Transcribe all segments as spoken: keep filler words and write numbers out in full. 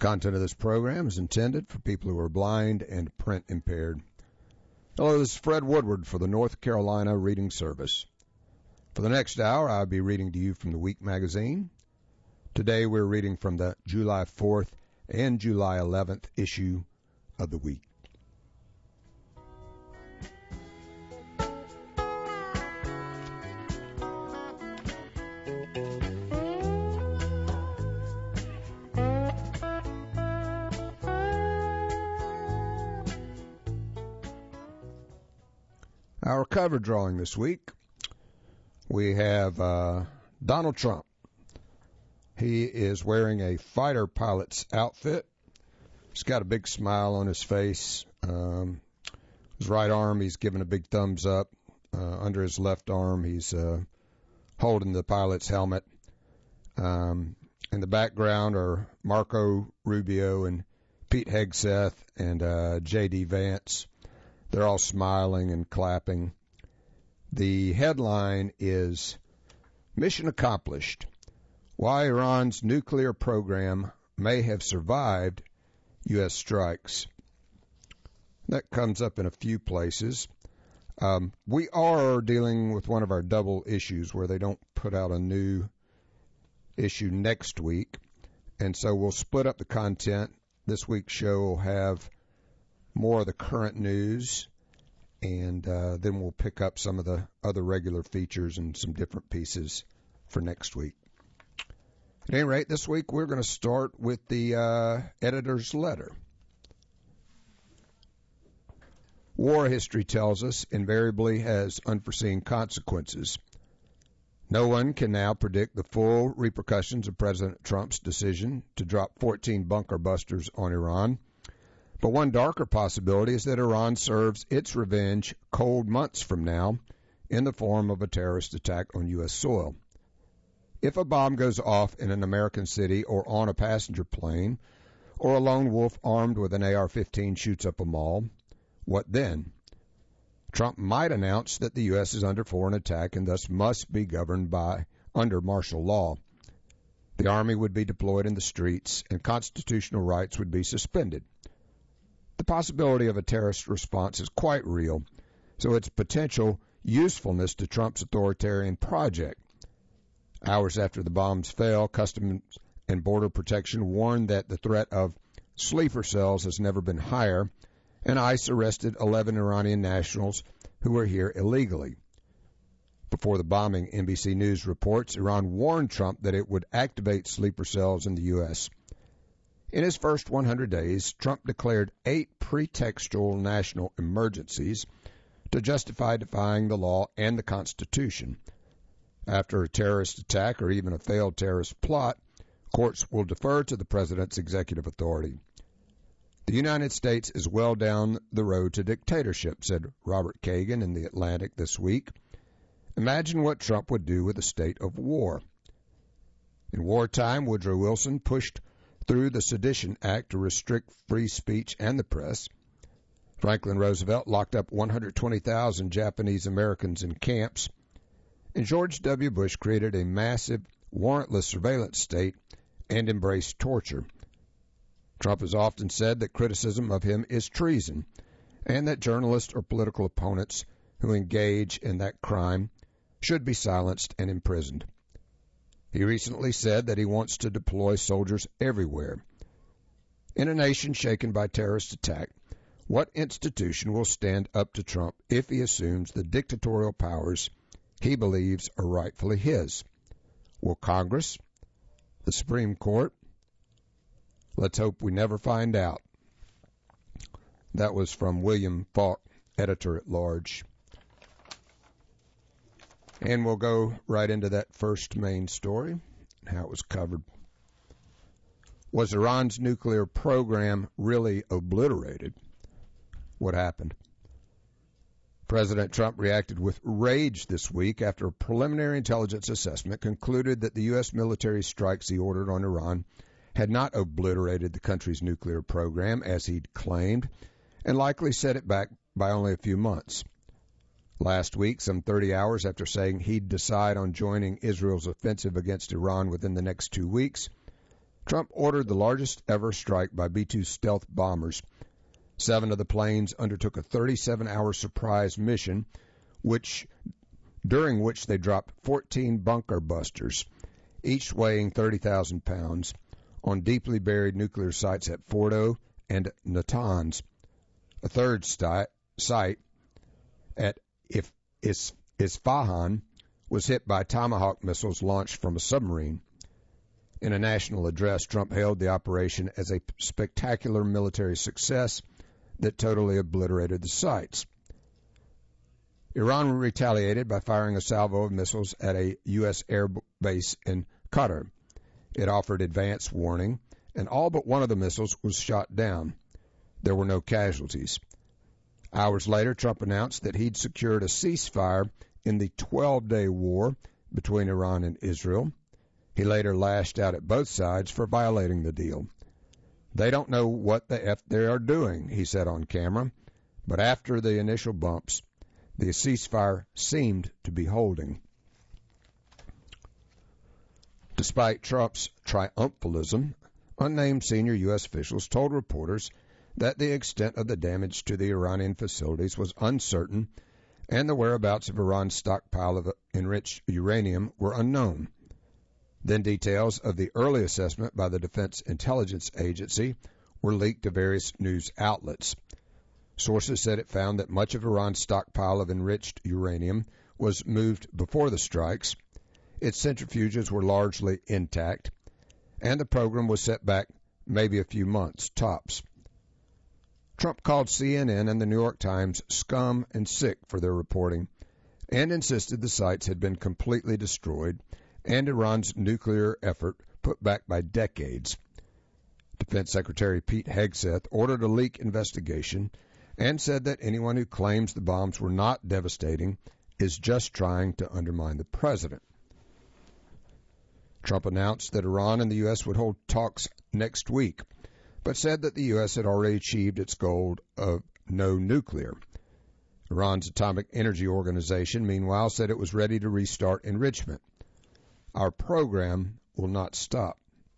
Content of this program is intended for people who are blind and print impaired. Hello, this is Fred Woodward for the North Carolina Reading Service. For the next hour, I'll be reading to you from the Week magazine. Today, we're reading from the July fourth and July eleventh issue of the Week. Our cover drawing this week, we have uh, Donald Trump. He is wearing a fighter pilot's outfit. He's got a big smile on his face. Um, his right arm, he's giving a big thumbs up. Uh, under his left arm, he's uh, holding the pilot's helmet. Um, in the background are Marco Rubio and Pete Hegseth and uh, J D Vance. They're all smiling and clapping. The headline is Mission Accomplished. Why Iran's nuclear program may have survived U S strikes. That comes up in a few places. Um, we are dealing with one of our double issues where they don't put out a new issue next week. And so we'll split up the content. This week's show will have more of the current news, and uh, then we'll pick up some of the other regular features and some different pieces for next week. At any rate, this week we're going to start with the uh, editor's letter. War history tells us invariably has unforeseen consequences. No one can now predict the full repercussions of President Trump's decision to drop fourteen bunker busters on Iran. But one darker possibility is that Iran serves its revenge cold months from now in the form of a terrorist attack on U S soil. If a bomb goes off in an American city or on a passenger plane, or a lone wolf armed with an A R fifteen shoots up a mall, what then? Trump might announce that the U S is under foreign attack and thus must be governed by under martial law. The Army would be deployed in the streets and constitutional rights would be suspended. The possibility of a terrorist response is quite real, so its potential usefulness to Trump's authoritarian project. Hours after the bombs fell, Customs and Border Protection warned that the threat of sleeper cells has never been higher, and ICE arrested eleven Iranian nationals who were here illegally. Before the bombing, N B C News reports Iran warned Trump that it would activate sleeper cells in the U S In his first one hundred days, Trump declared eight pretextual national emergencies to justify defying the law and the Constitution. After a terrorist attack or even a failed terrorist plot, courts will defer to the president's executive authority. The United States is well down the road to dictatorship, said Robert Kagan in The Atlantic this week. Imagine what Trump would do with a state of war. In wartime, Woodrow Wilson pushed through the Sedition Act to restrict free speech and the press. Franklin Roosevelt locked up one hundred twenty thousand Japanese Americans in camps. And George W. Bush created a massive, warrantless surveillance state and embraced torture. Trump has often said that criticism of him is treason, and that journalists or political opponents who engage in that crime should be silenced and imprisoned. He recently said that he wants to deploy soldiers everywhere. In a nation shaken by terrorist attack, what institution will stand up to Trump if he assumes the dictatorial powers he believes are rightfully his? Will Congress? The Supreme Court? Let's hope we never find out. That was from William Falk, editor-at-large. And we'll go right into that first main story, how it was covered. Was Iran's nuclear program really obliterated? What happened? President Trump reacted with rage this week after a preliminary intelligence assessment concluded that the U S military strikes he ordered on Iran had not obliterated the country's nuclear program, as he'd claimed, and likely set it back by only a few months. Last week, some thirty hours after saying he'd decide on joining Israel's offensive against Iran within the next two weeks, Trump ordered the largest ever strike by B two stealth bombers. Seven of the planes undertook a thirty-seven hour surprise mission, which during which they dropped fourteen bunker busters, each weighing thirty thousand pounds, on deeply buried nuclear sites at Fordo and Natanz. A third sti- site at If- Is- Isfahan was hit by Tomahawk missiles launched from a submarine. In a national address, Trump hailed the operation as a spectacular military success that totally obliterated the sites. Iran retaliated by firing a salvo of missiles at a U S air base in Qatar. It offered advance warning, and all but one of the missiles was shot down. There were no casualties. Hours later, Trump announced that he'd secured a ceasefire in the twelve-day war between Iran and Israel. He later lashed out at both sides for violating the deal. They don't know what the F they are doing, he said on camera, but after the initial bumps, the ceasefire seemed to be holding. Despite Trump's triumphalism, unnamed senior U S officials told reporters that the extent of the damage to the Iranian facilities was uncertain and the whereabouts of Iran's stockpile of enriched uranium were unknown. Then details of the early assessment by the Defense Intelligence Agency were leaked to various news outlets. Sources said it found that much of Iran's stockpile of enriched uranium was moved before the strikes, its centrifuges were largely intact, and the program was set back maybe a few months, tops. Trump called C N N and the New York Times scum and sick for their reporting, and insisted the sites had been completely destroyed and Iran's nuclear effort put back by decades. Defense Secretary Pete Hegseth ordered a leak investigation and said that anyone who claims the bombs were not devastating is just trying to undermine the president. Trump announced that Iran and the U S would hold talks next week, but said that the U S had already achieved its goal of no nuclear. Iran's Atomic Energy Organization, meanwhile, said it was ready to restart enrichment. Our program will not stop.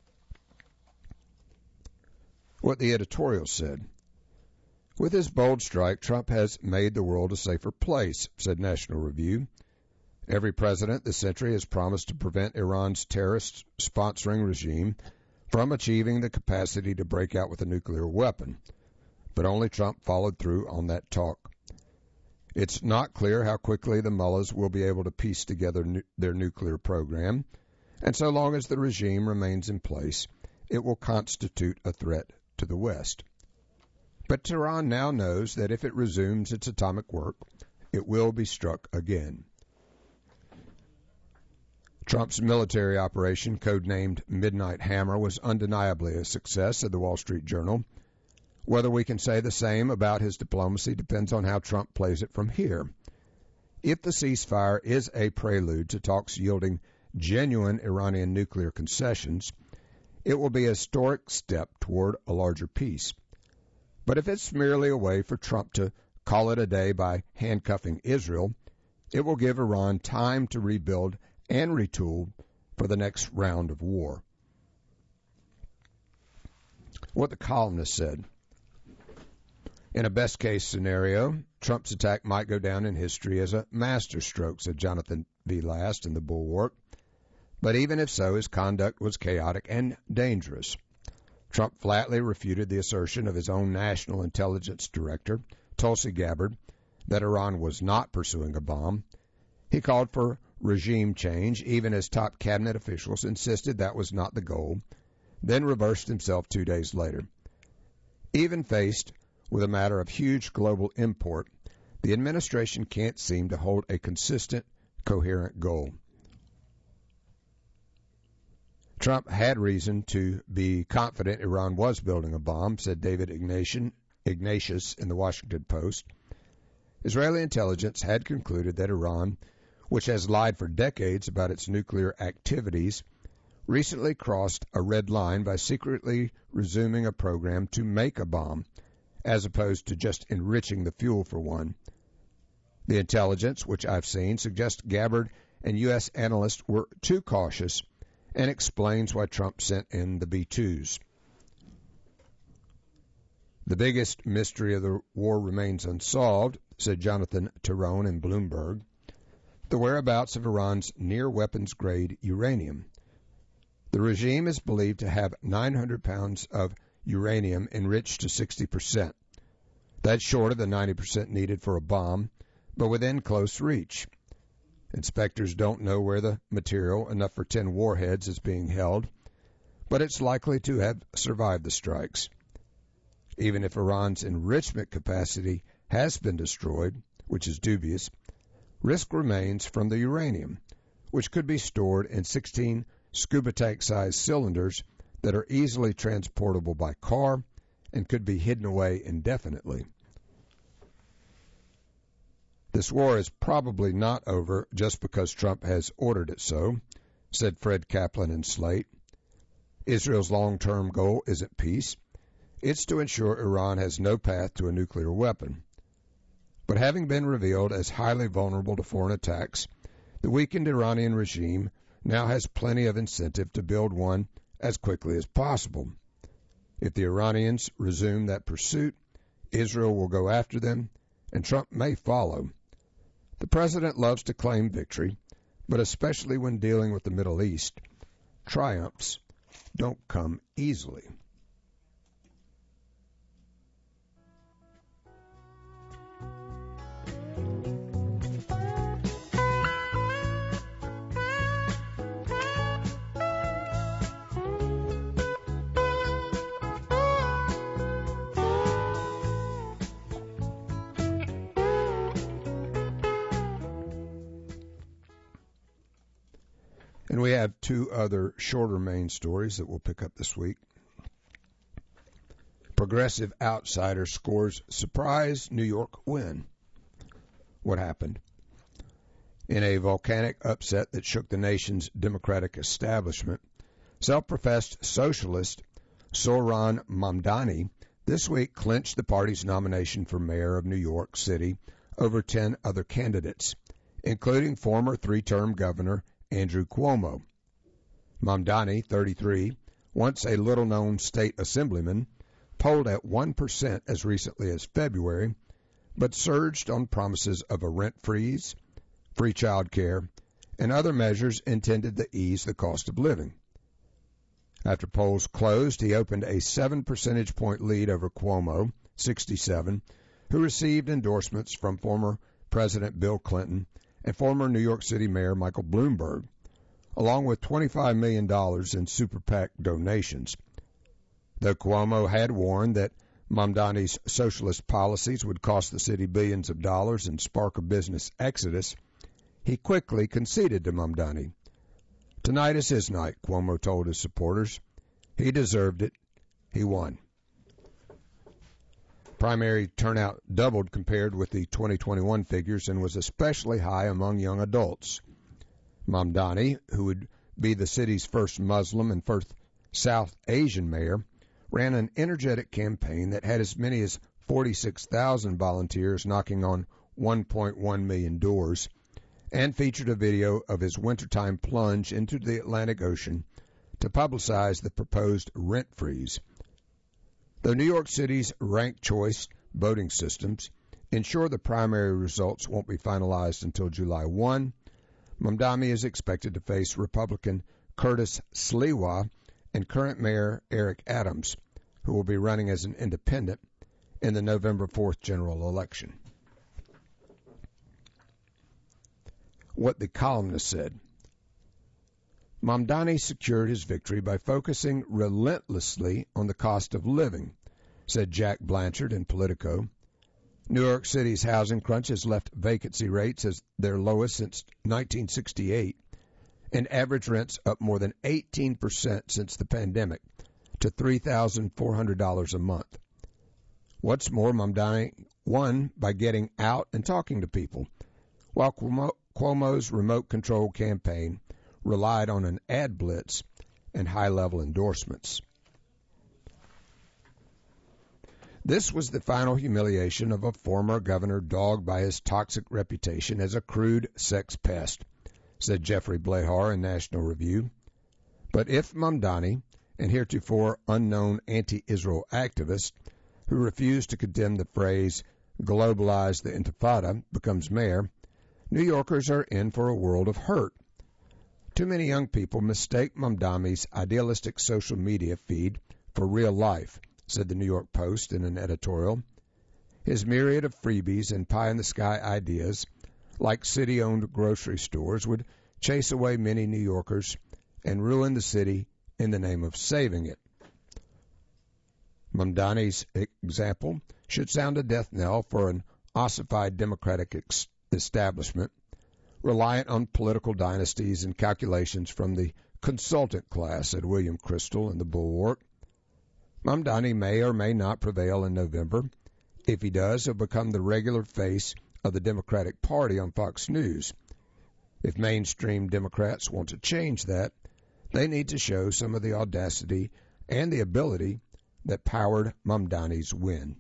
What the editorial said. With his bold strike, Trump has made the world a safer place, said National Review. Every president this century has promised to prevent Iran's terrorist-sponsoring regime from achieving the capacity to break out with a nuclear weapon. But only Trump followed through on that talk. It's not clear how quickly the mullahs will be able to piece together nu- their nuclear program, and so long as the regime remains in place, it will constitute a threat to the West. But Tehran now knows that if it resumes its atomic work, it will be struck again. Trump's military operation, codenamed Midnight Hammer, was undeniably a success, said the Wall Street Journal. Whether we can say the same about his diplomacy depends on how Trump plays it from here. If the ceasefire is a prelude to talks yielding genuine Iranian nuclear concessions, it will be a historic step toward a larger peace. But if it's merely a way for Trump to call it a day by handcuffing Israel, it will give Iran time to rebuild and retool for the next round of war. What the columnist said. In a best-case scenario, Trump's attack might go down in history as a masterstroke, said Jonathan V. Last in The Bulwark. But even if so, his conduct was chaotic and dangerous. Trump flatly refuted the assertion of his own National Intelligence Director, Tulsi Gabbard, that Iran was not pursuing a bomb. He called for regime change, even as top cabinet officials insisted that was not the goal, then reversed himself two days later. Even faced with a matter of huge global import, the administration can't seem to hold a consistent, coherent goal. Trump had reason to be confident Iran was building a bomb, said David Ignatius in the Washington Post. Israeli intelligence had concluded that Iran, which has lied for decades about its nuclear activities, recently crossed a red line by secretly resuming a program to make a bomb, as opposed to just enriching the fuel for one. The intelligence, which I've seen, suggests Gabbard and U S analysts were too cautious and explains why Trump sent in the B twos. The biggest mystery of the war remains unsolved, said Jonathan Tyrone in Bloomberg, the whereabouts of Iran's near-weapons-grade uranium. The regime is believed to have nine hundred pounds of uranium enriched to sixty percent. That's short of the ninety percent needed for a bomb, but within close reach. Inspectors don't know where the material, enough for ten warheads, is being held, but it's likely to have survived the strikes. Even if Iran's enrichment capacity has been destroyed, which is dubious, risk remains from the uranium, which could be stored in sixteen scuba tank-sized cylinders that are easily transportable by car and could be hidden away indefinitely. This war is probably not over just because Trump has ordered it so, said Fred Kaplan in Slate. Israel's long-term goal isn't peace. It's to ensure Iran has no path to a nuclear weapon. But having been revealed as highly vulnerable to foreign attacks, the weakened Iranian regime now has plenty of incentive to build one as quickly as possible. If the Iranians resume that pursuit, Israel will go after them, and Trump may follow. The president loves to claim victory, but especially when dealing with the Middle East, triumphs don't come easily. And we have two other shorter main stories that we'll pick up this week. Progressive outsider scores surprise New York win. What happened? In a volcanic upset that shook the nation's Democratic establishment, self-professed socialist Zohran Mamdani this week clinched the party's nomination for mayor of New York City over ten other candidates, including former three-term governor Andrew Cuomo. Mamdani, thirty-three, once a little-known state assemblyman, polled at one percent as recently as February, but surged on promises of a rent freeze, free child care, and other measures intended to ease the cost of living. After polls closed, he opened a seven percentage point lead over Cuomo, sixty-seven, who received endorsements from former President Bill Clinton and former New York City Mayor Michael Bloomberg, along with twenty-five million dollars in Super PAC donations. Though Cuomo had warned that Mamdani's socialist policies would cost the city billions of dollars and spark a business exodus, he quickly conceded to Mamdani. Tonight is his night, Cuomo told his supporters. He deserved it. He won. Primary turnout doubled compared with the twenty twenty-one figures and was especially high among young adults. Mamdani, who would be the city's first Muslim and first South Asian mayor, ran an energetic campaign that had as many as forty-six thousand volunteers knocking on one point one million doors and featured a video of his wintertime plunge into the Atlantic Ocean to publicize the proposed rent freeze. Though New York City's ranked choice voting systems ensure the primary results won't be finalized until July first, Mamdani is expected to face Republican Curtis Sliwa and current Mayor Eric Adams, who will be running as an independent in the November fourth general election. What the columnist said. Mamdani secured his victory by focusing relentlessly on the cost of living, said Jack Blanchard in Politico. New York City's housing crunch has left vacancy rates as their lowest since nineteen sixty-eight, and average rents up more than eighteen percent since the pandemic to three thousand four hundred dollars a month. What's more, Mamdani won by getting out and talking to people, while Cuomo, Cuomo's remote control campaign relied on an ad blitz and high-level endorsements. This was the final humiliation of a former governor dogged by his toxic reputation as a crude sex pest, said Jeffrey Blahar in National Review. But if Mamdani, an heretofore unknown anti-Israel activist who refused to condemn the phrase globalize the intifada, becomes mayor, New Yorkers are in for a world of hurt. Too many young people mistake Mamdani's idealistic social media feed for real life, said the New York Post in an editorial. His myriad of freebies and pie-in-the-sky ideas, like city-owned grocery stores, would chase away many New Yorkers and ruin the city in the name of saving it. Mamdani's example should sound a death knell for an ossified democratic ex- establishment, reliant on political dynasties and calculations from the consultant class, said William Crystal in the Bulwark. Mamdani may or may not prevail in November. If he does, he'll become the regular face of the Democratic Party on Fox News. If mainstream Democrats want to change that, they need to show some of the audacity and the ability that powered Mamdani's win.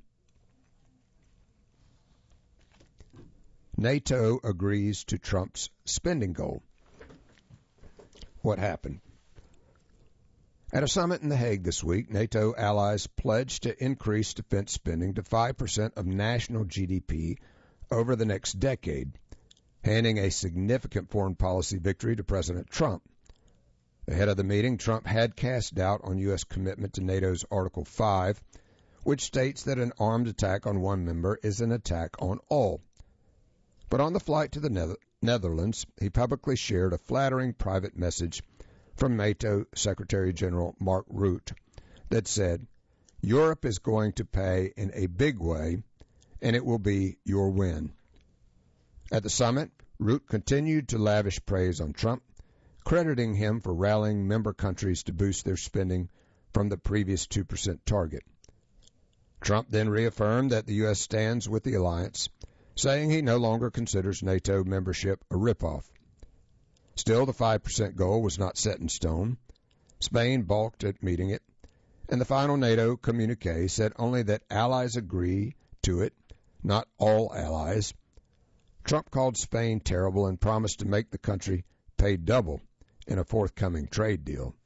NATO agrees to Trump's spending goal. What happened? At a summit in The Hague this week, NATO allies pledged to increase defense spending to five percent of national G D P over the next decade, handing a significant foreign policy victory to President Trump. Ahead of the meeting, Trump had cast doubt on U S commitment to NATO's Article five, which states that an armed attack on one member is an attack on all. But on the flight to the Nether- Netherlands, he publicly shared a flattering private message from NATO Secretary General Mark Rutte that said, Europe is going to pay in a big way, and it will be your win. At the summit, Rutte continued to lavish praise on Trump, crediting him for rallying member countries to boost their spending from the previous two percent target. Trump then reaffirmed that the U S stands with the alliance, saying he no longer considers NATO membership a ripoff. Still, the five percent goal was not set in stone. Spain balked at meeting it, and the final NATO communique said only that allies agree to it, not all allies. Trump called Spain terrible and promised to make the country pay double in a forthcoming trade deal.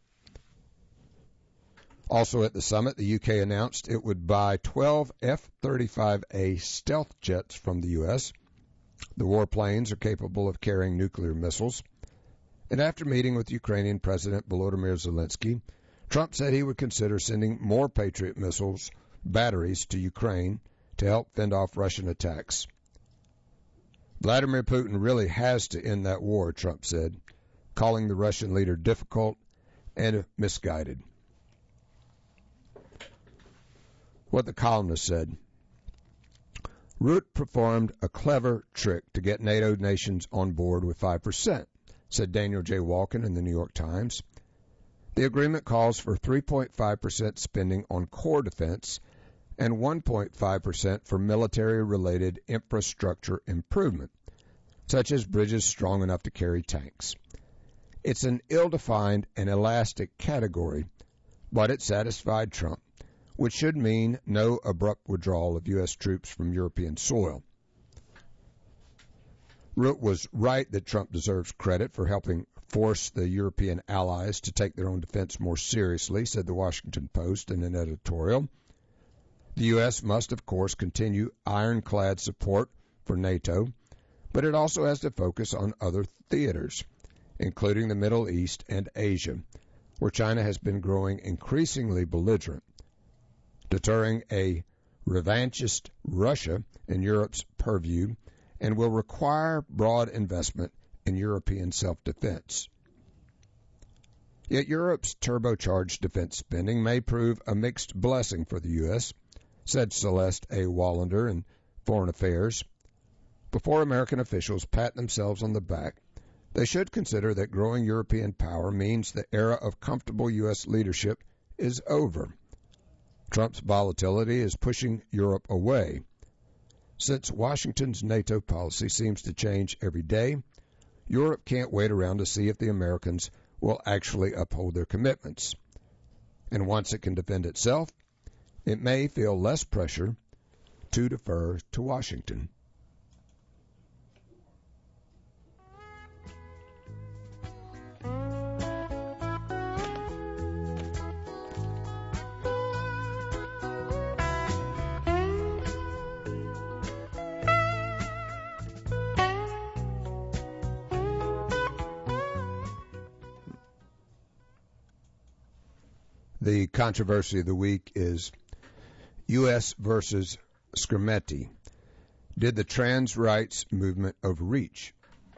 Also at the summit, the U K announced it would buy twelve F thirty-five A stealth jets from the U S. The warplanes are capable of carrying nuclear missiles. And after meeting with Ukrainian President Volodymyr Zelensky, Trump said he would consider sending more Patriot missiles batteries to Ukraine to help fend off Russian attacks. Vladimir Putin really has to end that war, Trump said, calling the Russian leader difficult and misguided. What the columnist said. Rutte performed a clever trick to get NATO nations on board with five percent, said Daniel J. Walken in the New York Times. The agreement calls for three point five percent spending on core defense and one point five percent for military-related infrastructure improvement, such as bridges strong enough to carry tanks. It's an ill-defined and elastic category, but it satisfied Trump, which should mean no abrupt withdrawal of U S troops from European soil. Rutte was right that Trump deserves credit for helping force the European allies to take their own defense more seriously, said the Washington Post in an editorial. The U S must, of course, continue ironclad support for NATO, but it also has to focus on other theaters, including the Middle East and Asia, where China has been growing increasingly belligerent, deterring a revanchist Russia in Europe's purview and will require broad investment in European self-defense. Yet Europe's turbocharged defense spending may prove a mixed blessing for the U S, said Celeste A. Wallander in Foreign Affairs. Before American officials pat themselves on the back, they should consider that growing European power means the era of comfortable U S leadership is over. Trump's volatility is pushing Europe away. Since Washington's NATO policy seems to change every day, Europe can't wait around to see if the Americans will actually uphold their commitments. And once it can defend itself, it may feel less pressure to defer to Washington. The controversy of the week is U S versus Skrmetti. Did the trans rights movement overreach?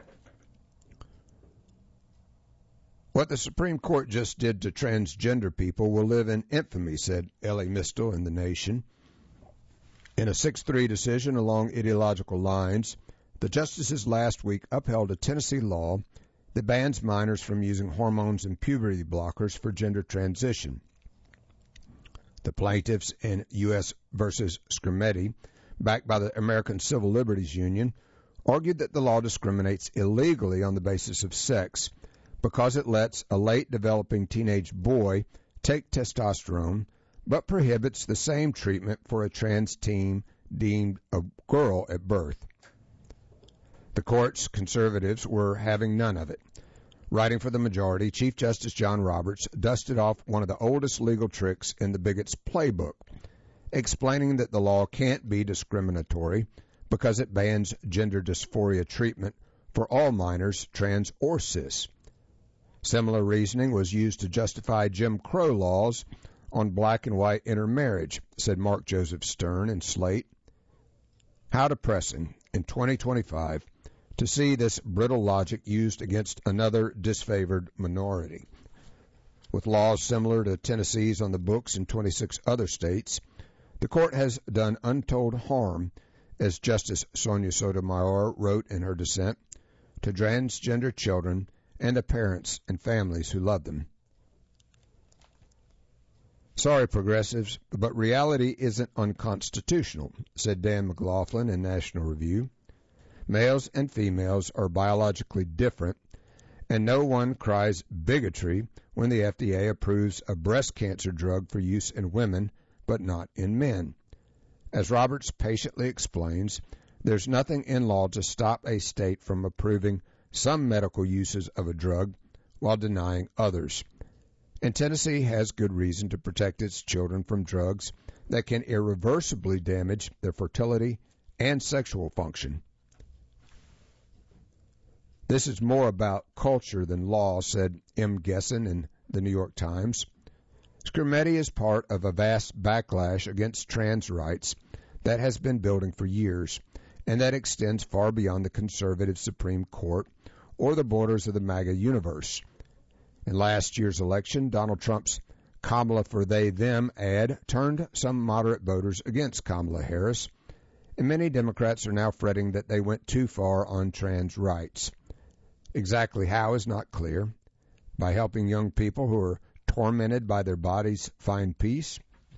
What the Supreme Court just did to transgender people will live in infamy, said Elie Mystal in The Nation. In a six three decision along ideological lines, the justices last week upheld a Tennessee law that bans minors from using hormones and puberty blockers for gender transition. The plaintiffs in U S versus Skrmetti, backed by the American Civil Liberties Union, argued that the law discriminates illegally on the basis of sex because it lets a late-developing teenage boy take testosterone, but prohibits the same treatment for a trans teen deemed a girl at birth. The court's conservatives were having none of it. Writing for the majority, Chief Justice John Roberts dusted off one of the oldest legal tricks in the bigot's playbook, explaining that the law can't be discriminatory because it bans gender dysphoria treatment for all minors, trans or cis. Similar reasoning was used to justify Jim Crow laws on black and white intermarriage, said Mark Joseph Stern in Slate. How depressing in twenty twenty-five to see this brittle logic used against another disfavored minority. With laws similar to Tennessee's on the books in twenty-six other states, the court has done untold harm, as Justice Sonia Sotomayor wrote in her dissent, to transgender children and the parents and families who love them. Sorry, progressives, but reality isn't unconstitutional, said Dan McLaughlin in National Review. Males and females are biologically different, and no one cries bigotry when the F D A approves a breast cancer drug for use in women, but not in men. As Roberts patiently explains, there's nothing in law to stop a state from approving some medical uses of a drug while denying others. And Tennessee has good reason to protect its children from drugs that can irreversibly damage their fertility and sexual function. This is more about culture than law, said M. Gesson in the New York Times. Skrmetti is part of a vast backlash against trans rights that has been building for years, and that extends far beyond the conservative Supreme Court or the borders of the MAGA universe. In last year's election, Donald Trump's Kamala for They Them ad turned some moderate voters against Kamala Harris, and many Democrats are now fretting that they went too far on trans rights. Exactly how is not clear. By helping young people who are tormented by their bodies find peace?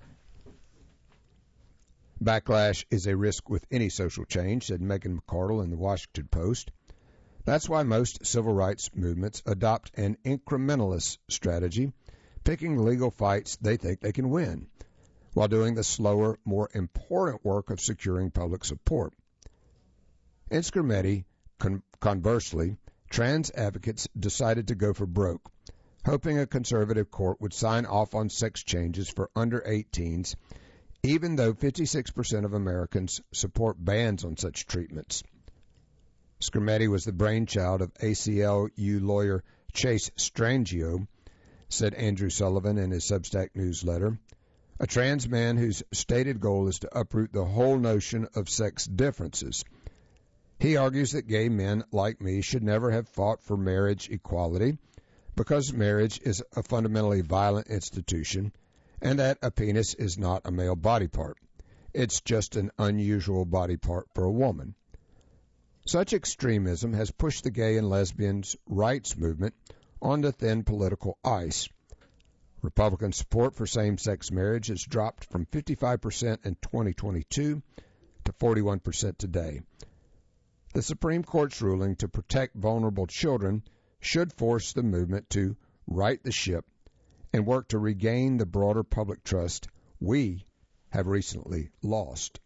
Backlash is a risk with any social change, said Megan McArdle in the Washington Post. That's why most civil rights movements adopt an incrementalist strategy, picking legal fights they think they can win, while doing the slower, more important work of securing public support. In Skrmetti, con- conversely, trans advocates decided to go for broke, hoping a conservative court would sign off on sex changes for under eighteens, even though fifty-six percent of Americans support bans on such treatments. Skrmetti was the brainchild of A C L U lawyer Chase Strangio, said Andrew Sullivan in his Substack newsletter, a trans man whose stated goal is to uproot the whole notion of sex differences. He argues that gay men like me should never have fought for marriage equality because marriage is a fundamentally violent institution and that a penis is not a male body part. It's just an unusual body part for a woman. Such extremism has pushed the gay and lesbians' rights movement onto thin political ice. Republican support for same-sex marriage has dropped from fifty-five percent in twenty twenty-two to forty-one percent today. The Supreme Court's ruling to protect vulnerable children should force the movement to right the ship and work to regain the broader public trust we have recently lost.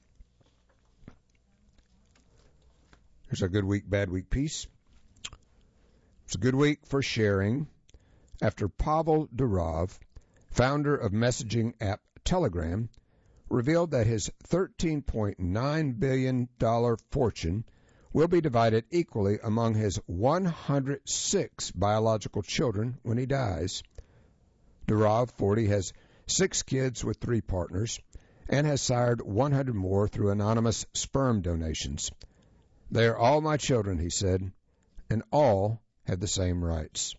Here's a good week, bad week piece. It's a good week for sharing after Pavel Durov, founder of messaging app Telegram, revealed that his thirteen point nine billion dollars fortune will be divided equally among his one hundred six biological children when he dies. Durav, forty, has six kids with three partners and has sired one hundred more through anonymous sperm donations. They are all my children, he said, and all have the same rights.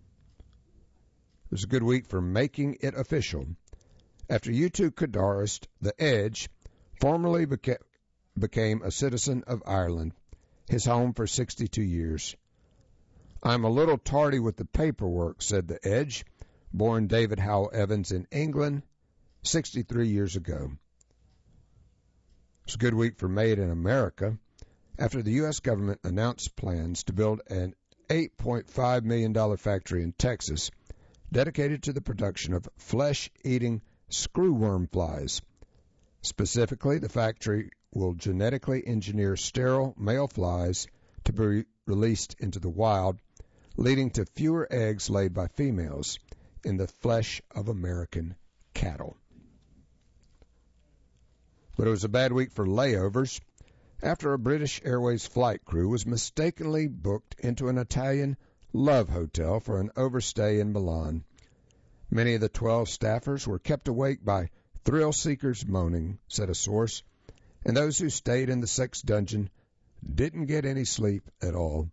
It was a good week for making it official. After U two guitarist The Edge formally beca- became a citizen of Ireland, his home for sixty-two years. I'm a little tardy with the paperwork, said The Edge, born David Howell Evans in England sixty-three years ago. It's a good week for Made in America after the U S government announced plans to build an eight point five million dollars factory in Texas dedicated to the production of flesh-eating screwworm flies. Specifically, the factory will genetically engineer sterile male flies to be released into the wild, leading to fewer eggs laid by females in the flesh of American cattle. But it was a bad week for layovers after a British Airways flight crew was mistakenly booked into an Italian love hotel for an overstay in Milan. Many of the twelve staffers were kept awake by thrill-seekers moaning, said a source, and those who stayed in the sex dungeon didn't get any sleep at all.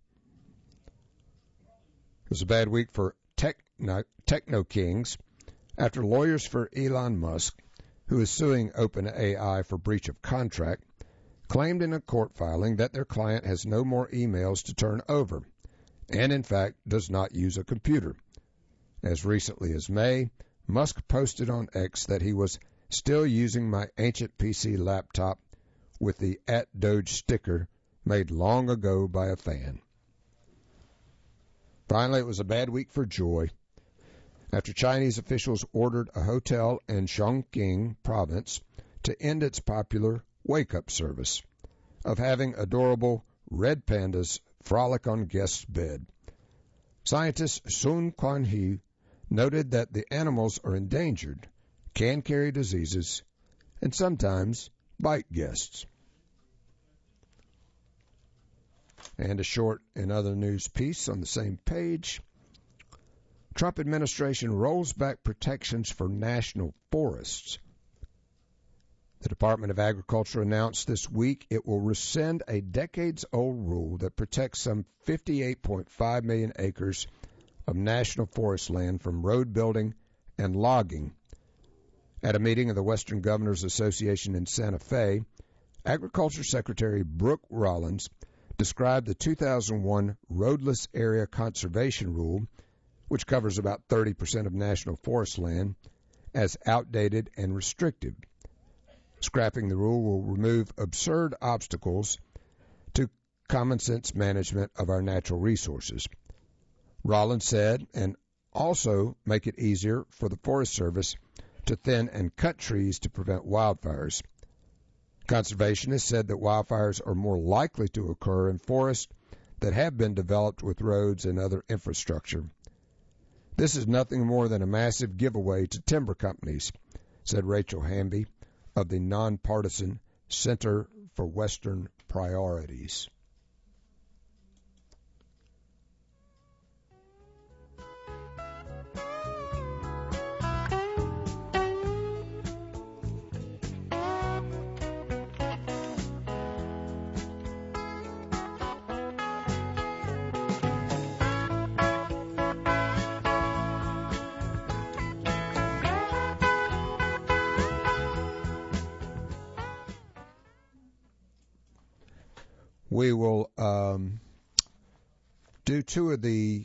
It was a bad week for techno, techno kings after lawyers for Elon Musk, who is suing OpenAI for breach of contract, claimed in a court filing that their client has no more emails to turn over and, in fact, does not use a computer. As recently as May, Musk posted on X that he was still using my ancient P C laptop with the at Doge sticker made long ago by a fan. Finally, it was a bad week for joy after Chinese officials ordered a hotel in Chongqing province to end its popular wake-up service of having adorable red pandas frolic on guests' bed. Scientist Sun Quan-He noted that the animals are endangered, can carry diseases, and sometimes bite guests. And a short and other news piece on the same page. Trump administration rolls back protections for national forests. The Department of Agriculture announced this week it will rescind a decades-old rule that protects some fifty-eight point five million acres of national forest land from road building and logging. At a meeting of the Western Governors Association in Santa Fe, Agriculture Secretary Brooke Rollins described the two thousand one Roadless Area Conservation Rule, which covers about thirty percent of national forest land, as outdated and restrictive. Scrapping the rule will remove absurd obstacles to common-sense management of our natural resources. Rollins said, and also make it easier for the Forest Service to thin and cut trees to prevent wildfires. Conservationists said that wildfires are more likely to occur in forests that have been developed with roads and other infrastructure. This is nothing more than a massive giveaway to timber companies, said Rachel Hamby of the nonpartisan Center for Western Priorities. We will um, do two of the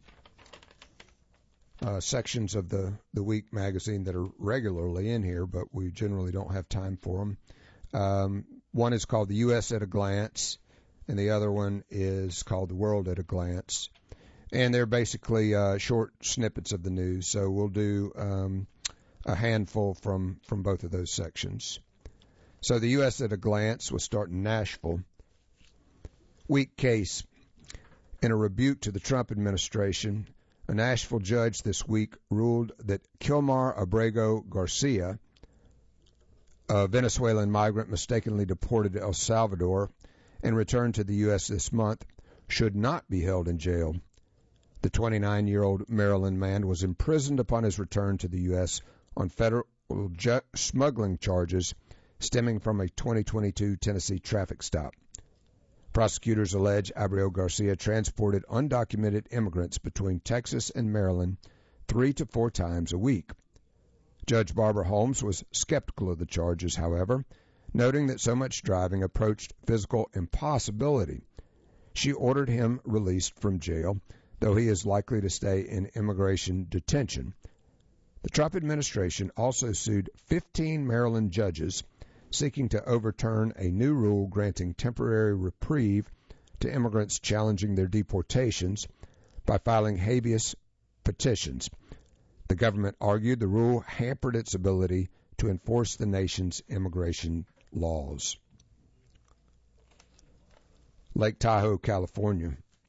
uh, sections of the, the Week magazine that are regularly in here, but we generally don't have time for them. Um, one is called The U S at a Glance, and the other one is called The World at a Glance. And they're basically uh, short snippets of the news, so we'll do um, a handful from, from both of those sections. So The U S at a Glance will start in Nashville. Weak case. In a rebuke to the Trump administration, a Nashville judge this week ruled that Kilmar Abrego Garcia, a Venezuelan migrant mistakenly deported to El Salvador and returned to the U S this month, should not be held in jail. The twenty-nine-year-old Maryland man was imprisoned upon his return to the U S on federal ju- smuggling charges stemming from a twenty twenty-two Tennessee traffic stop. Prosecutors allege Abreu Garcia transported undocumented immigrants between Texas and Maryland three to four times a week. Judge Barbara Holmes was skeptical of the charges, however, noting that so much driving approached physical impossibility. She ordered him released from jail, though he is likely to stay in immigration detention. The Trump administration also sued fifteen Maryland judges seeking to overturn a new rule granting temporary reprieve to immigrants challenging their deportations by filing habeas petitions. The government argued the rule hampered its ability to enforce the nation's immigration laws. Lake Tahoe, California.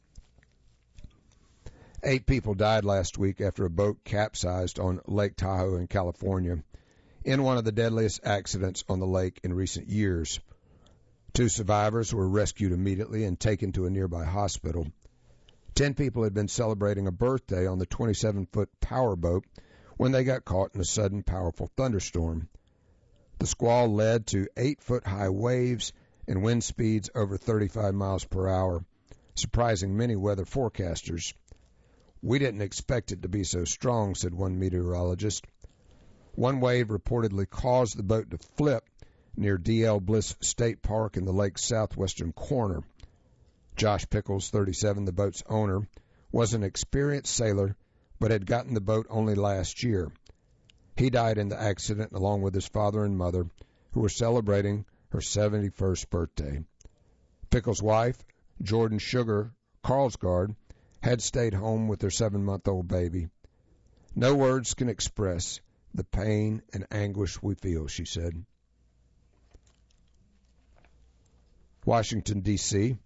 Eight people died last week after a boat capsized on Lake Tahoe in California in one of the deadliest accidents on the lake in recent years. Two survivors were rescued immediately and taken to a nearby hospital. Ten people had been celebrating a birthday on the twenty-seven-foot powerboat when they got caught in a sudden powerful thunderstorm. The squall led to eight-foot-high waves and wind speeds over thirty-five miles per hour, surprising many weather forecasters. "We didn't expect it to be so strong," said one meteorologist. One wave reportedly caused the boat to flip near D L Bliss State Park in the lake's southwestern corner. Josh Pickles, thirty-seven, the boat's owner, was an experienced sailor but had gotten the boat only last year. He died in the accident along with his father and mother, who were celebrating her seventy-first birthday. Pickles' wife, Jordan Sugar Carlsgard, had stayed home with their seven-month-old baby. "No words can express the pain and anguish we feel," she said. Washington, D C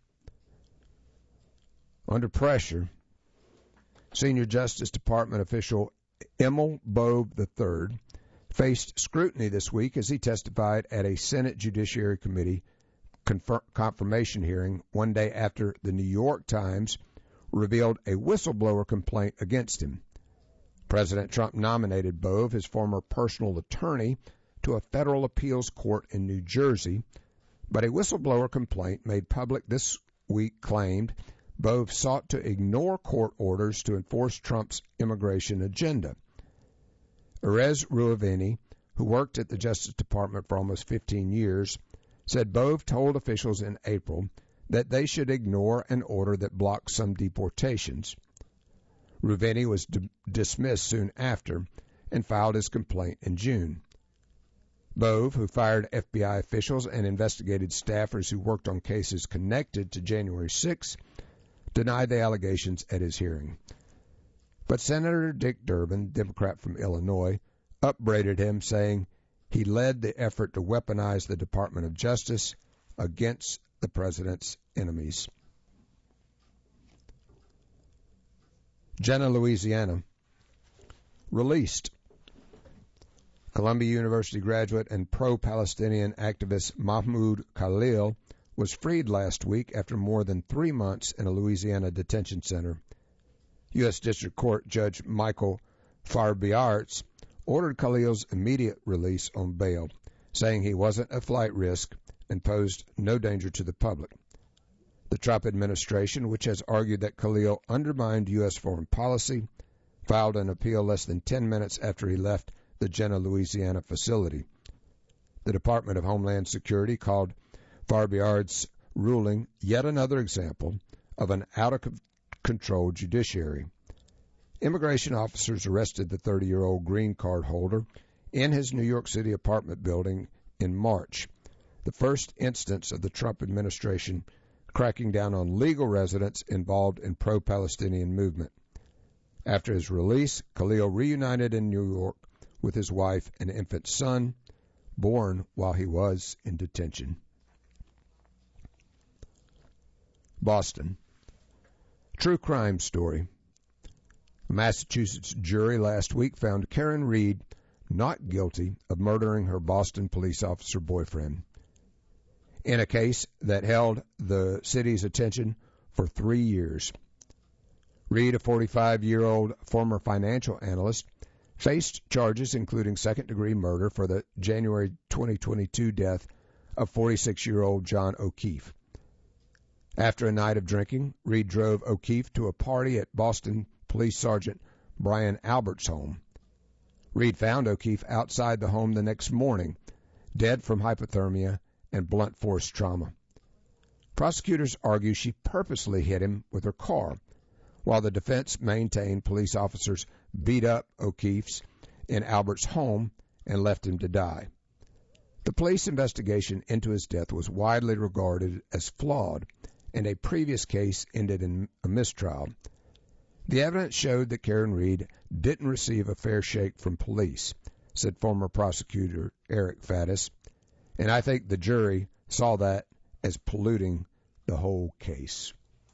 Under pressure, Senior Justice Department official Emil Bove the third faced scrutiny this week as he testified at a Senate Judiciary Committee confir- confirmation hearing one day after the New York Times revealed a whistleblower complaint against him. President Trump nominated Bove, his former personal attorney, to a federal appeals court in New Jersey, but a whistleblower complaint made public this week claimed Bove sought to ignore court orders to enforce Trump's immigration agenda. Erez Ruaveni, who worked at the Justice Department for almost fifteen years, said Bove told officials in April that they should ignore an order that blocked some deportations. Ruaveni was d- dismissed soon after and filed his complaint in June. Bove, who fired F B I officials and investigated staffers who worked on cases connected to January sixth, denied the allegations at his hearing. But Senator Dick Durbin, Democrat from Illinois, upbraided him, saying he led the effort to weaponize the Department of Justice against the president's enemies. Jena, Louisiana, released. Columbia University graduate and pro-Palestinian activist Mahmoud Khalil was freed last week after more than three months in a Louisiana detention center. U S. District Court Judge Michael Farbiarts ordered Khalil's immediate release on bail, saying he wasn't a flight risk and posed no danger to the public. The Trump administration, which has argued that Khalil undermined U S foreign policy, filed an appeal less than ten minutes after he left the Jena, Louisiana facility. The Department of Homeland Security called Farbiards' ruling yet another example of an out-of-control judiciary. Immigration officers arrested the thirty-year-old green card holder in his New York City apartment building in March, the first instance of the Trump administration cracking down on legal residents involved in pro-Palestinian movement. After his release, Khalil reunited in New York with his wife and infant son, born while he was in detention. Boston. True crime story. A Massachusetts jury last week found Karen Reed not guilty of murdering her Boston police officer boyfriend in a case that held the city's attention for three years. Reed, a forty-five-year-old former financial analyst, faced charges including second-degree murder for the January twenty twenty-two death of forty-six-year-old John O'Keefe. After a night of drinking, Reed drove O'Keefe to a party at Boston Police Sergeant Brian Albert's home. Reed found O'Keefe outside the home the next morning, dead from hypothermia and blunt force trauma. Prosecutors argue she purposely hit him with her car, while the defense maintained police officers beat up O'Keefe's in Albert's home and left him to die. The police investigation into his death was widely regarded as flawed, and a previous case ended in a mistrial. The evidence showed that Karen Reed didn't receive a fair shake from police, said former prosecutor Eric Faddis, and I think the jury saw that as polluting the whole case.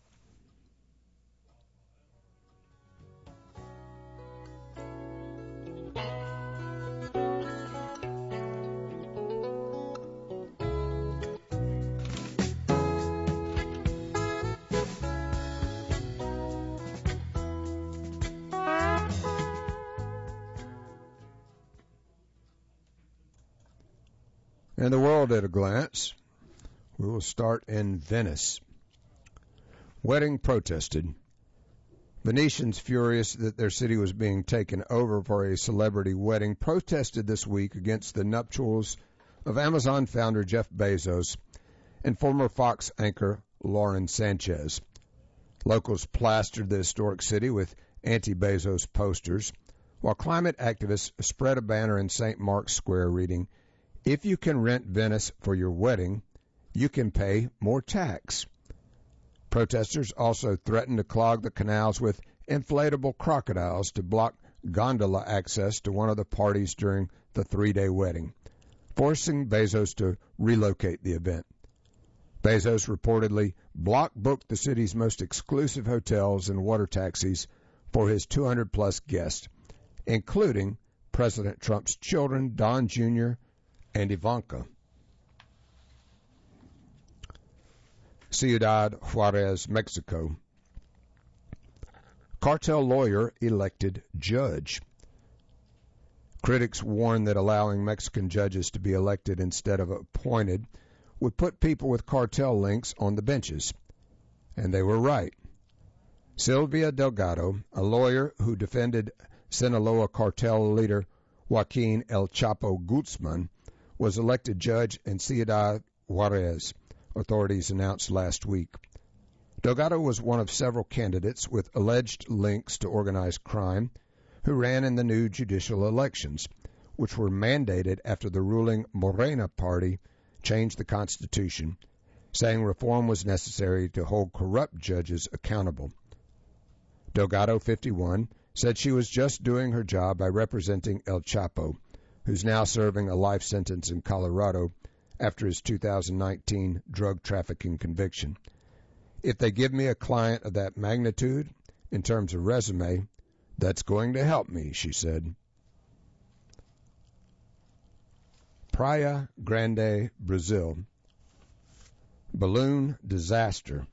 And the world at a glance. We will start in Venice. Wedding protested. Venetians, furious that their city was being taken over for a celebrity wedding, protested this week against the nuptials of Amazon founder Jeff Bezos and former Fox anchor Lauren Sanchez. Locals plastered the historic city with anti-Bezos posters, while climate activists spread a banner in Saint Mark's Square reading, "If you can rent Venice for your wedding, you can pay more tax." Protesters also threatened to clog the canals with inflatable crocodiles to block gondola access to one of the parties during the three-day wedding, forcing Bezos to relocate the event. Bezos reportedly block-booked the city's most exclusive hotels and water taxis for his two hundred plus guests, including President Trump's children, Don Junior and Ivanka. Ciudad Juarez, Mexico. Cartel lawyer elected judge. Critics warn that allowing Mexican judges to be elected instead of appointed would put people with cartel links on the benches. And they were right. Sylvia Delgado, a lawyer who defended Sinaloa cartel leader Joaquin El Chapo Guzman, was elected judge in Ciudad Juarez, authorities announced last week. Delgado was one of several candidates with alleged links to organized crime who ran in the new judicial elections, which were mandated after the ruling Morena party changed the Constitution, saying reform was necessary to hold corrupt judges accountable. Delgado, fifty-one, said she was just doing her job by representing El Chapo, who's now serving a life sentence in Colorado after his two thousand nineteen drug trafficking conviction. "If they give me a client of that magnitude, in terms of resume, that's going to help me," she said. Praia Grande, Brazil. Balloon disaster.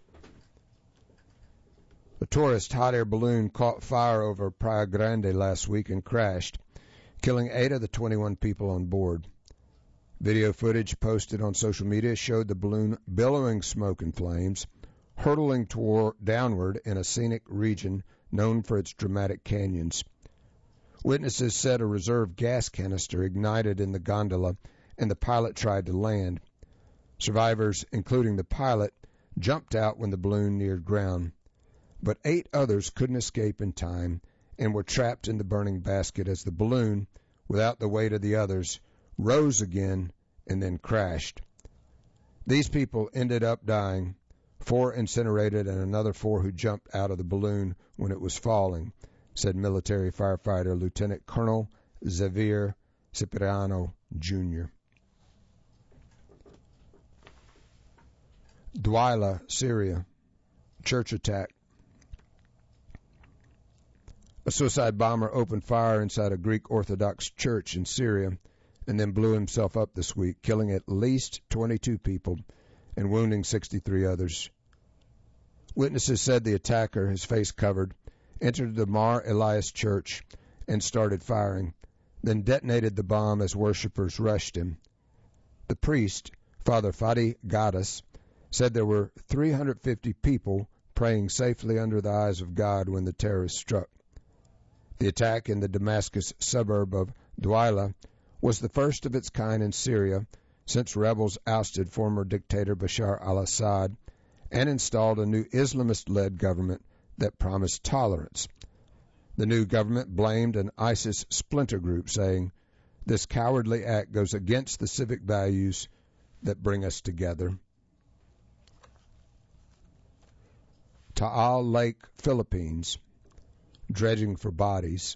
A tourist hot air balloon caught fire over Praia Grande last week and crashed, killing eight of the twenty-one people on board. Video footage posted on social media showed the balloon billowing smoke and flames, hurtling toward downward in a scenic region known for its dramatic canyons. Witnesses said a reserve gas canister ignited in the gondola and the pilot tried to land. Survivors, including the pilot, jumped out when the balloon neared ground, but eight others couldn't escape in time and were trapped in the burning basket as the balloon, without the weight of the others, rose again and then crashed. These people ended up dying, four incinerated and another four who jumped out of the balloon when it was falling, said military firefighter Lieutenant Colonel Xavier Cipriano, Junior Douala, Syria. Church attack. A suicide bomber opened fire inside a Greek Orthodox church in Syria and then blew himself up this week, killing at least twenty-two people and wounding sixty-three others. Witnesses said the attacker, his face covered, entered the Mar Elias Church and started firing, then detonated the bomb as worshippers rushed him. The priest, Father Fadi Gaddis, said there were three hundred fifty people praying safely under the eyes of God when the terrorists struck. The attack in the Damascus suburb of Douala was the first of its kind in Syria since rebels ousted former dictator Bashar al-Assad and installed a new Islamist-led government that promised tolerance. The new government blamed an ISIS splinter group, saying, "This cowardly act goes against the civic values that bring us together." Taal Lake, Philippines, dredging for bodies.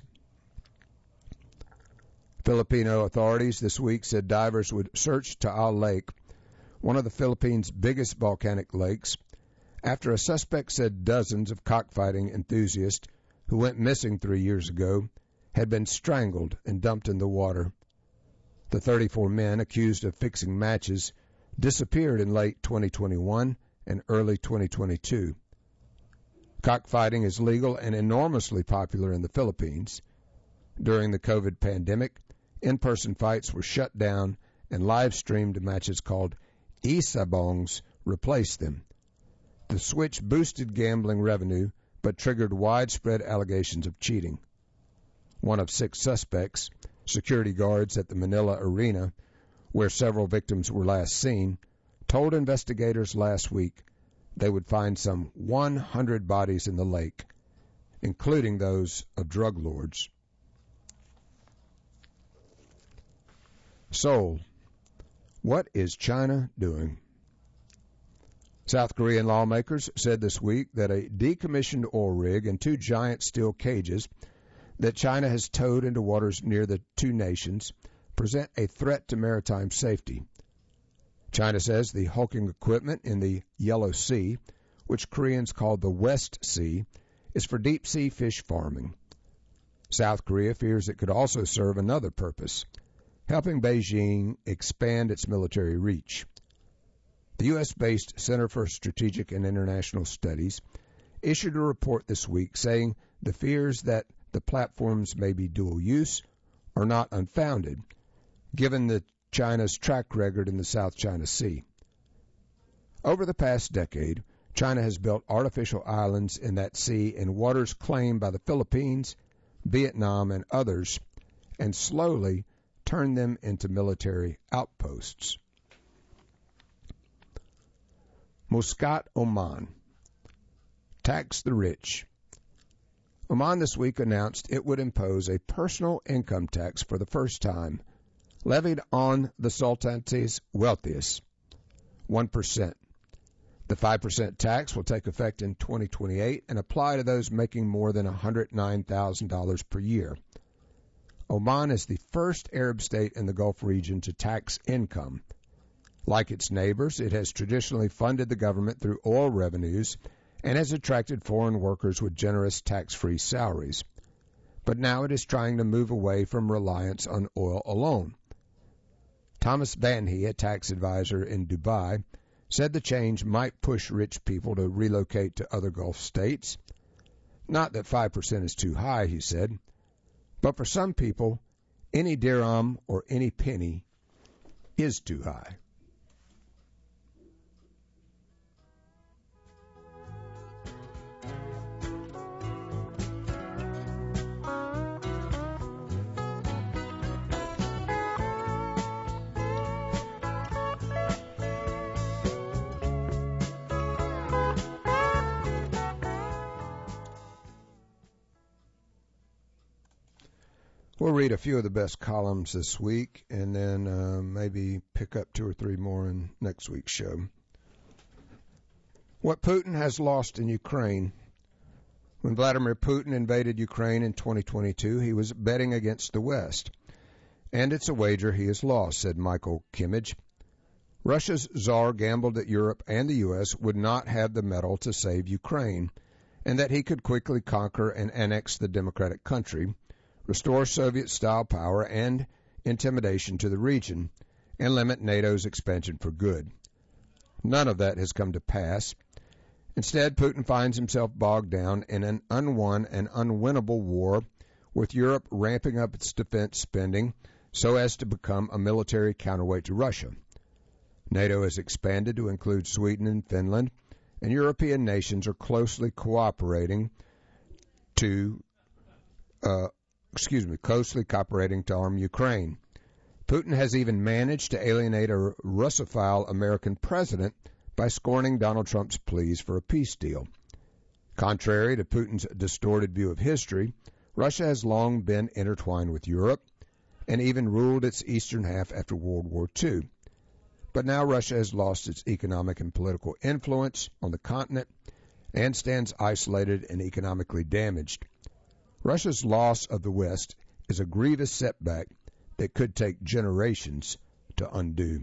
Filipino authorities this week said divers would search Taal Lake, one of the Philippines' biggest volcanic lakes, after a suspect said dozens of cockfighting enthusiasts who went missing three years ago had been strangled and dumped in the water. The thirty-four men accused of fixing matches disappeared in late twenty twenty-one and early twenty twenty-two. Cockfighting is legal and enormously popular in the Philippines. During the COVID pandemic, in-person fights were shut down and live-streamed matches called isabongs replaced them. The switch boosted gambling revenue but triggered widespread allegations of cheating. One of six suspects, security guards at the Manila Arena, where several victims were last seen, told investigators last week they would find some one hundred bodies in the lake, including those of drug lords. Seoul. What is China doing? South Korean lawmakers said this week that a decommissioned oil rig and two giant steel cages that China has towed into waters near the two nations present a threat to maritime safety. China says the hulking equipment in the Yellow Sea, which Koreans call the West Sea, is for deep-sea fish farming. South Korea fears it could also serve another purpose, helping Beijing expand its military reach. The U S-based Center for Strategic and International Studies issued a report this week saying the fears that the platforms may be dual use are not unfounded, given the China's track record in the South China Sea. Over the past decade, China has built artificial islands in that sea in waters claimed by the Philippines, Vietnam, and others, and slowly turned them into military outposts. Muscat, Oman. Tax the rich. Oman this week announced it would impose a personal income tax for the first time, levied on the Sultanate's wealthiest, one percent. The five percent tax will take effect in twenty twenty-eight and apply to those making more than one hundred nine thousand dollars per year. Oman is the first Arab state in the Gulf region to tax income. Like its neighbors, it has traditionally funded the government through oil revenues and has attracted foreign workers with generous tax-free salaries. But now it is trying to move away from reliance on oil alone. Thomas Banhi, a tax advisor in Dubai, said the change might push rich people to relocate to other Gulf states. Not that five percent is too high, he said, but for some people, any dirham or any penny is too high. We'll read a few of the best columns this week and then uh, maybe pick up two or three more in next week's show. What Putin has lost in Ukraine. When Vladimir Putin invaded Ukraine in twenty twenty-two, he was betting against the West. And it's a wager he has lost, said Michael Kimmage. Russia's czar gambled that Europe and the U S would not have the metal to save Ukraine, and that he could quickly conquer and annex the democratic country, restore Soviet-style power and intimidation to the region, and limit NATO's expansion for good. None of that has come to pass, Instead, Putin finds himself bogged down in an unwon and unwinnable war, with Europe ramping up its defense spending so as to become a military counterweight to Russia. NATO has expanded to include Sweden and Finland, and European nations are closely cooperating to, uh, excuse me, closely cooperating to arm Ukraine. Putin has even managed to alienate a Russophile American president by scorning Donald Trump's pleas for a peace deal. Contrary to Putin's distorted view of history, Russia has long been intertwined with Europe and even ruled its eastern half after World War Two. But now Russia has lost its economic and political influence on the continent and stands isolated and economically damaged. Russia's loss of the West is a grievous setback that could take generations to undo.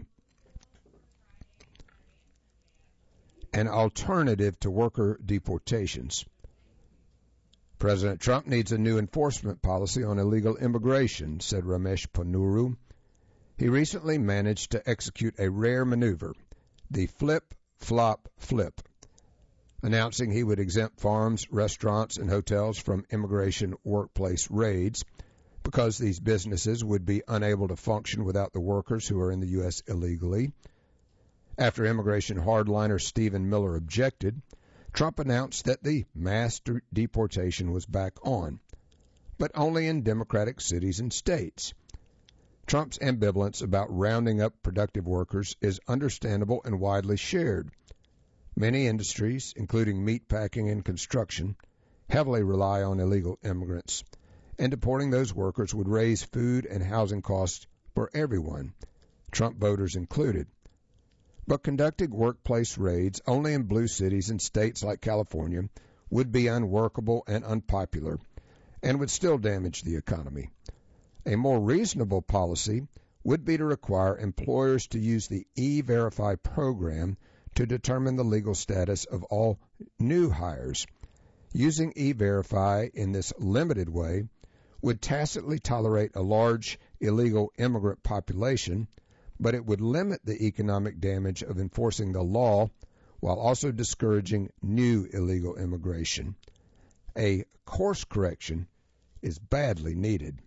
An alternative to worker deportations. President Trump needs a new enforcement policy on illegal immigration, said Ramesh Ponnuru. He recently managed to execute a rare maneuver, the flip-flop-flip, announcing he would exempt farms, restaurants, and hotels from immigration workplace raids because these businesses would be unable to function without the workers who are in the U S illegally. After immigration hardliner Stephen Miller objected, Trump announced that the mass deportation was back on, but only in Democratic cities and states. Trump's ambivalence about rounding up productive workers is understandable and widely shared. Many industries, including meatpacking and construction, heavily rely on illegal immigrants, and deporting those workers would raise food and housing costs for everyone, Trump voters included. But conducting workplace raids only in blue cities and states like California would be unworkable and unpopular and would still damage the economy. A more reasonable policy would be to require employers to use the E-Verify program to determine the legal status of all new hires. Using E-Verify in this limited way would tacitly tolerate a large illegal immigrant population, but it would limit the economic damage of enforcing the law while also discouraging new illegal immigration. A course correction is badly needed.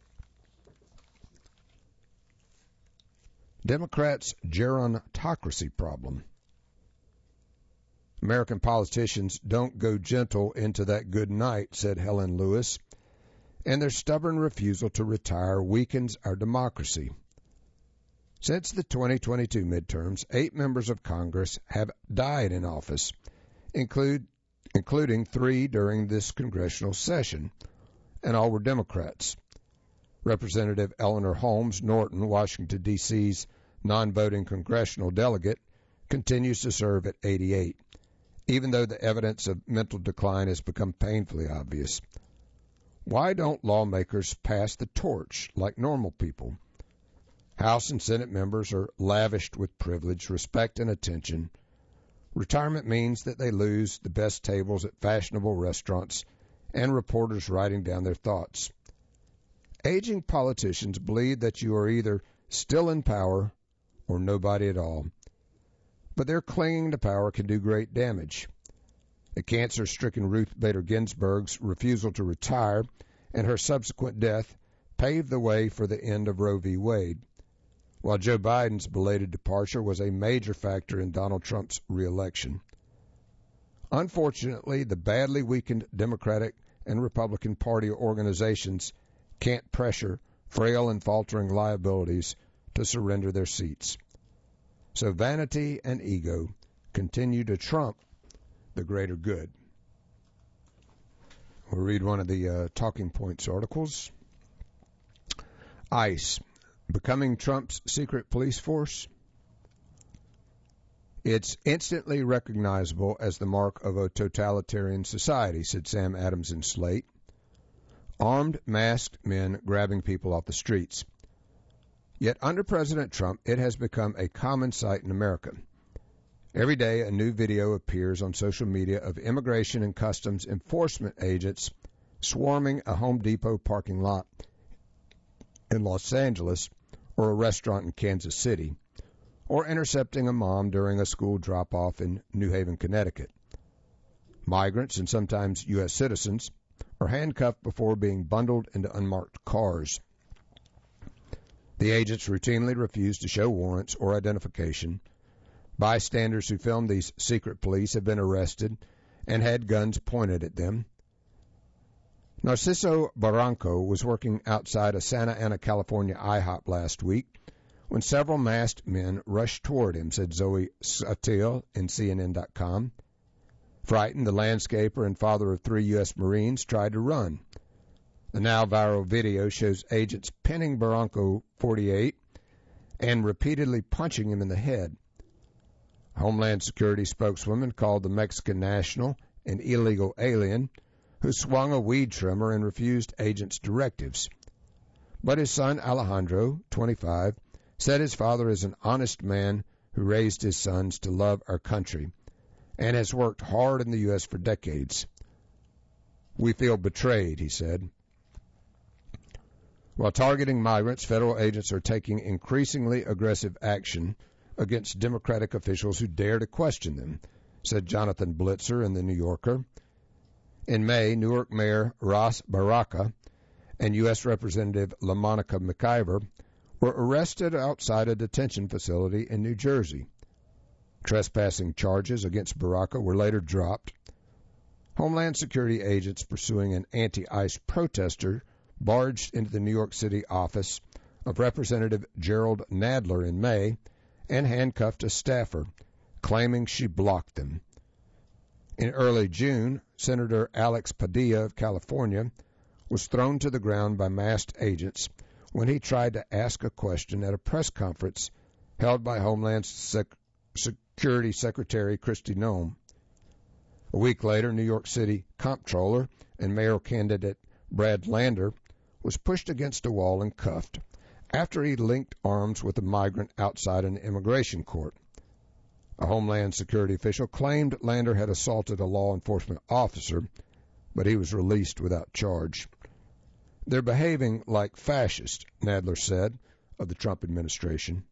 Democrats' gerontocracy problem. American politicians don't go gentle into that good night, said Helen Lewis, and their stubborn refusal to retire weakens our democracy. Since the twenty twenty-two midterms, eight members of Congress have died in office, include, including three during this congressional session, and all were Democrats. Representative Eleanor Holmes Norton, Washington, D C's non-voting congressional delegate, continues to serve at eighty-eight, even though the evidence of mental decline has become painfully obvious. Why don't lawmakers pass the torch like normal people? House and Senate members are lavished with privilege, respect, and attention. Retirement means that they lose the best tables at fashionable restaurants and reporters writing down their thoughts. Aging politicians believe that you are either still in power or nobody at all. But their clinging to power can do great damage. A cancer-stricken Ruth Bader Ginsburg's refusal to retire and her subsequent death paved the way for the end of Roe v. Wade, while Joe Biden's belated departure was a major factor in Donald Trump's reelection. Unfortunately, the badly weakened Democratic and Republican Party organizations can't pressure frail and faltering liabilities to surrender their seats. So vanity and ego continue to trump the greater good. We'll read one of the uh, Talking Points articles. ICE, becoming Trump's secret police force. It's instantly recognizable as the mark of a totalitarian society, said Sam Adams in Slate. Armed, masked men grabbing people off the streets. Yet under President Trump, it has become a common sight in America. Every day, a new video appears on social media of immigration and customs enforcement agents swarming a Home Depot parking lot in Los Angeles or a restaurant in Kansas City, or intercepting a mom during a school drop-off in New Haven, Connecticut. Migrants, and sometimes U S citizens, are handcuffed before being bundled into unmarked cars. The agents routinely refuse to show warrants or identification. Bystanders who filmed these secret police have been arrested and had guns pointed at them. Narciso Barranco was working outside a Santa Ana, California IHOP last week when several masked men rushed toward him, said Zoe Satil in C N N dot com. Frightened, the landscaper and father of three U S Marines tried to run. The now viral video shows agents pinning Barranco, forty-eight, and repeatedly punching him in the head. Homeland Security spokeswoman called the Mexican national an illegal alien who swung a weed trimmer and refused agents' directives. But his son Alejandro, twenty-five, said his father is an honest man who raised his sons to love our country and has worked hard in the U S for decades. We feel betrayed, he said. While targeting migrants, federal agents are taking increasingly aggressive action against Democratic officials who dare to question them, said Jonathan Blitzer in The New Yorker. In May, Newark Mayor Ras Baraka and U S Representative LaMonica McIver were arrested outside a detention facility in New Jersey. Trespassing charges against Baraka were later dropped. Homeland Security agents pursuing an anti-ICE protester barged into the New York City office of Representative Gerald Nadler in May and handcuffed a staffer, claiming she blocked them. In early June, Senator Alex Padilla of California was thrown to the ground by masked agents when he tried to ask a question at a press conference held by Homeland Sec- Security Secretary Kristi Noem. A week later, New York City Comptroller and mayoral candidate Brad Lander was pushed against a wall and cuffed after he linked arms with a migrant outside an immigration court. A Homeland Security official claimed Lander had assaulted a law enforcement officer, but he was released without charge. They're behaving like fascists, Nadler said of the Trump administration.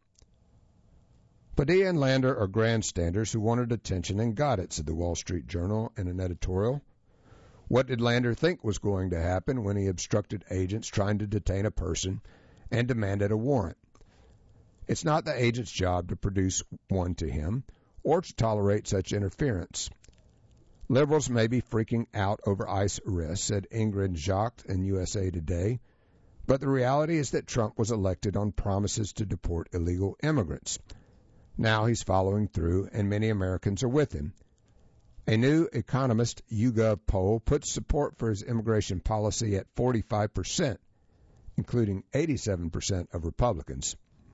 Padilla and Lander are grandstanders who wanted attention and got it, said the Wall Street Journal in an editorial. What did Lander think was going to happen when he obstructed agents trying to detain a person and demanded a warrant? It's not the agent's job to produce one to him or to tolerate such interference. Liberals may be freaking out over ICE arrests, said Ingrid Jacques in U S A Today, but the reality is that Trump was elected on promises to deport illegal immigrants. Now he's following through, and many Americans are with him. A new Economist YouGov poll puts support for his immigration policy at forty-five percent, including eighty-seven percent of Republicans.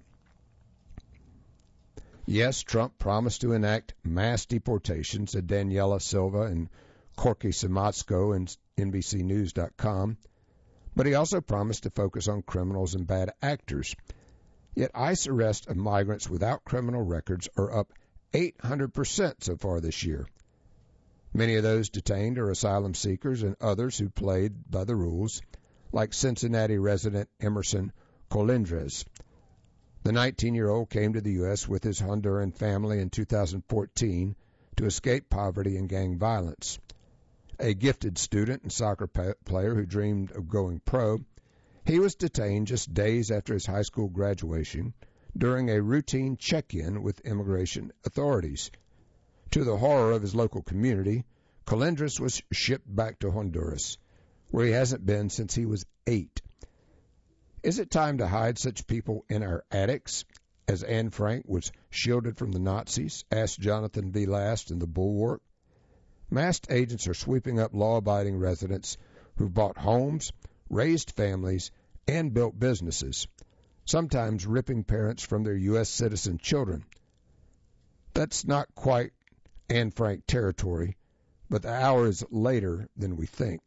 Yes, Trump promised to enact mass deportation, said Daniela Silva and Corky Simatsko in N B C News dot com, but he also promised to focus on criminals and bad actors. Yet ICE arrests of migrants without criminal records are up eight hundred percent so far this year. Many of those detained are asylum seekers and others who played by the rules, like Cincinnati resident Emerson Colindres. The nineteen-year-old came to the U S with his Honduran family in two thousand fourteen to escape poverty and gang violence. A gifted student and soccer player who dreamed of going pro, he was detained just days after his high school graduation during a routine check-in with immigration authorities. To the horror of his local community, Colindres was shipped back to Honduras, where he hasn't been since he was eight. Is it time to hide such people in our attics, as Anne Frank was shielded from the Nazis, asked Jonathan V. Last in The Bulwark? Masked agents are sweeping up law-abiding residents who've bought homes, raised families, and built businesses, sometimes ripping parents from their U S citizen children. That's not quite Anne Frank territory, but the hour is later than we think.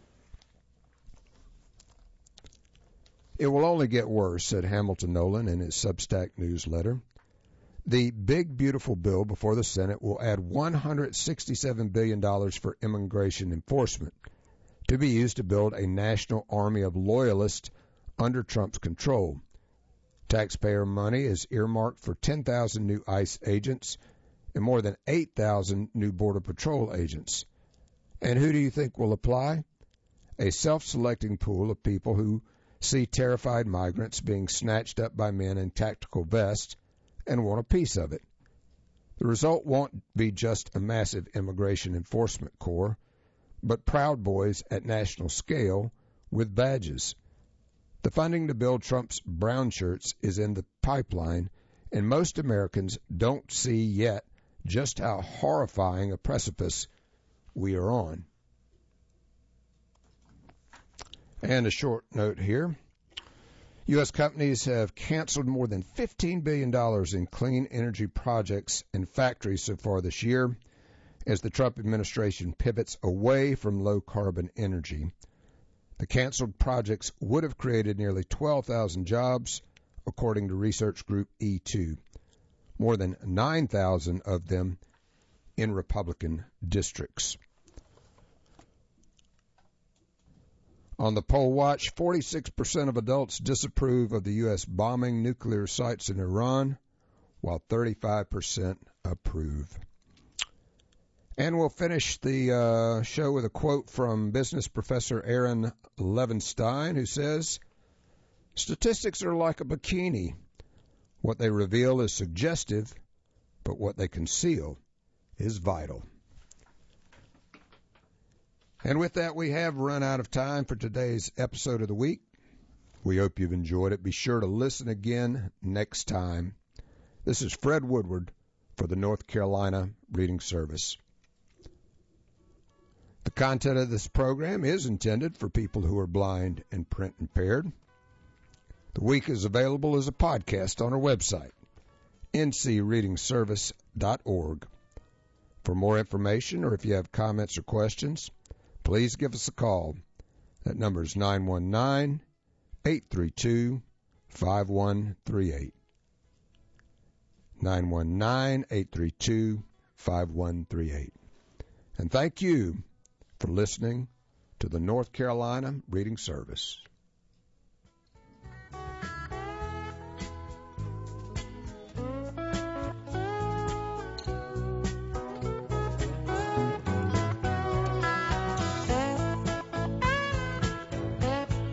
It will only get worse, said Hamilton Nolan in his Substack newsletter. The big, beautiful bill before the Senate will add one hundred sixty-seven billion dollars for immigration enforcement, to be used to build a national army of loyalists under Trump's control. Taxpayer money is earmarked for ten thousand new ICE agents and more than eight thousand new Border Patrol agents. And who do you think will apply? A self-selecting pool of people who see terrified migrants being snatched up by men in tactical vests and want a piece of it. The result won't be just a massive immigration enforcement corps, but Proud Boys at national scale with badges. The funding to build Trump's brown shirts is in the pipeline, and most Americans don't see yet just how horrifying a precipice we are on. And a short note here. U S companies have canceled more than fifteen billion dollars in clean energy projects and factories so far this year as the Trump administration pivots away from low-carbon energy. The canceled projects would have created nearly twelve thousand jobs, according to research group E two, more than nine thousand of them in Republican districts. On the poll watch, forty-six percent of adults disapprove of the U S bombing nuclear sites in Iran, while thirty-five percent approve. And we'll finish the uh, show with a quote from business professor Aaron Levinstein, who says, "Statistics are like a bikini. What they reveal is suggestive, but what they conceal is vital." And with that, we have run out of time for today's episode of the week. We hope you've enjoyed it. Be sure to listen again next time. This is Fred Woodward for the North Carolina Reading Service. The content of this program is intended for people who are blind and print impaired. The week is available as a podcast on our website, n c reading service dot org. For more information, or if you have comments or questions, please give us a call. That number is nine one nine, eight three two, five one three eight. nine one nine, eight three two, five one three eight. And thank you for listening to the North Carolina Reading Service.